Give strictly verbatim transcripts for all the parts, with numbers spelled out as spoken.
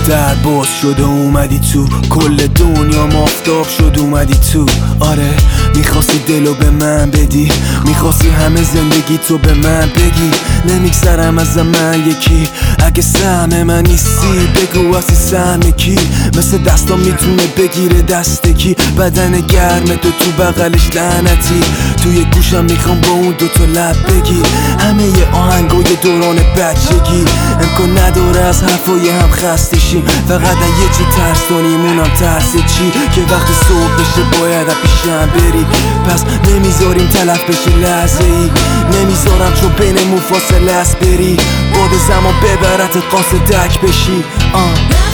در باز شد و اومدی تو، کل دنیا مافتاب شد اومدی تو. آره میخواستی دلو به من بدی، میخواستی همه زندگی تو به من بگی. نمیگذرم از من یکی، اگه سهم من نیستی بگو اصلی سهم کی. مثل دستام میتونه بگیره دست کی، بدن گرم تو تو بغلش لعنتی. توی گوشم میخوام با اون دوتا لب بگی همه ی آهنگای دوران بچگی. امکان نداره از حرفای هم خسته شیم، فقط یه چی ترس داریم اونم ترس چی، که وقتی صبح بشه باید پیشم بری. پس نمیذاریم تلف بشه لحظه ای، نمیذارم چون بینمون فاصله است بری. بعد زمان ببرت قاصدک بشی. آه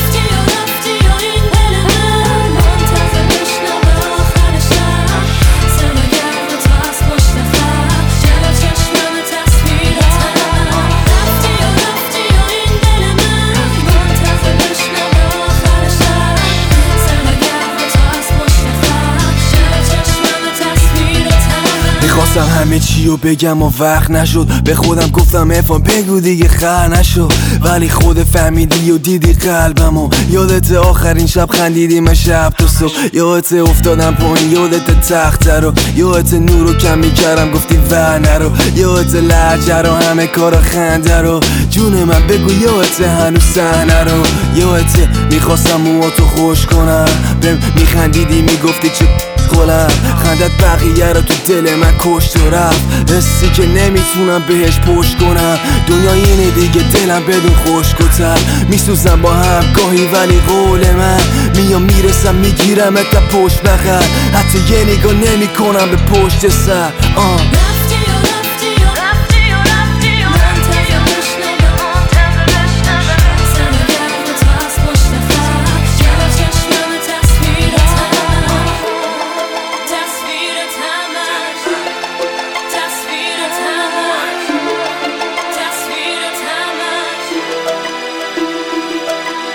میخواستم همه چی رو بگم و وقت نشد، به خودم گفتم افان بگو دیگه خر نشو. ولی خود فهمیدی و دیدی قلبم و یادت آخرین شب خندیدیم من شب تو صبح. یادت افتادم پایین، یادت تخت رو، یادت نور رو کم میکردم گفتی ور نرو. یادت لحجه رو، همه کارا خنده رو، جون من بگو یادت هنوز صحنه رو. یادت میخواستم موهاتو خوش کنم، بهم میخندیدی میگفتی چه خلم. خندت بقیه رو تو دل من کشت و رفت، حسی که نمیتونم بهش پشت کنم. دنیا اینه دیگه، دلم بدون خشک و تر، میسوزم با هم گاهی ولی قول من میام میرسم میگیرم تا پشت بخر. حتی یه نگاه نمی کنم به پشت سر. آه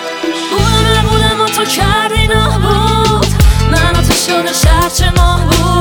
تو کردی نابود، من و تو شده شهر چه ماه بود.